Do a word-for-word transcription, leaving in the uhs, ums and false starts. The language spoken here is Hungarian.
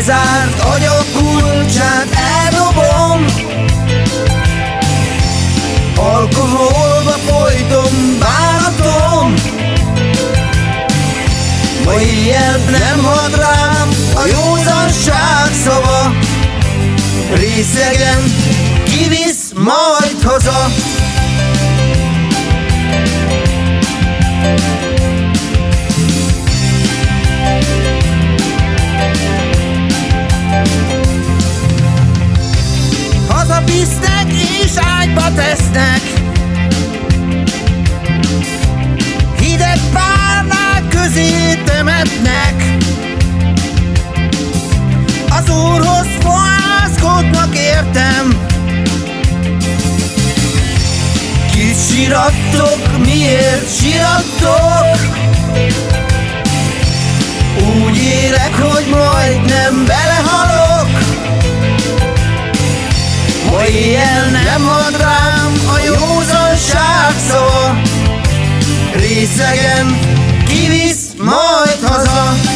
Bezárt agyak kulcsát eldobom, alkoholba folytom bánatom. Ma éjjel nem hat rám a józanság szava, részegen kivisz majd haza. Hazavisznek és ágyba tesznek, hideg párnák közé temetnek. Az Úrhoz fohászkodnak értem. Kit sirattok, miért sirattok? Úgy élek, hogy majdnem belehalok. Ma éjjel nem ad rám a józanság szava, részegen kivisz majd haza.